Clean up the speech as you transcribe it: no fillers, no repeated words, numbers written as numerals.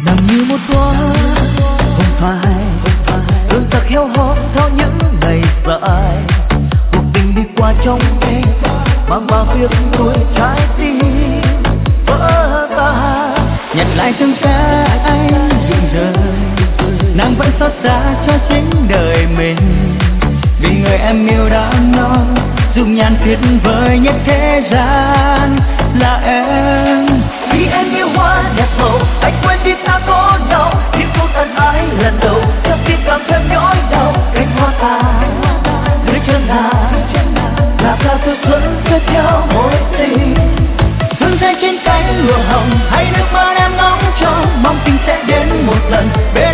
nằm như một đóa hồng phai, hương thật heo hót theo những ngày dài. Cuộc tình đi qua trong đêm, mang bao tiếc nuối trái tim vỡ tan. Nhặt lại từng cái anh rụng rời, nàng vẫn xót xa cho chính đời mình. Vì người em yêu đã nói, dung nhan tuyệt vời nhất thế gian là em. Vì em yêu hoa đẹp màu, anh quên đi ta có nhau. Những phút ân ái lần đầu, cho tim càng thêm nhói đau. Cánh hoa tàn, dưới chân nàng, là ca từ xuân kết theo mối tình. Hương rơi trên cánh lụa hồng, hay nước mắt em ngóng trông, mong tình sẽ đến một lần.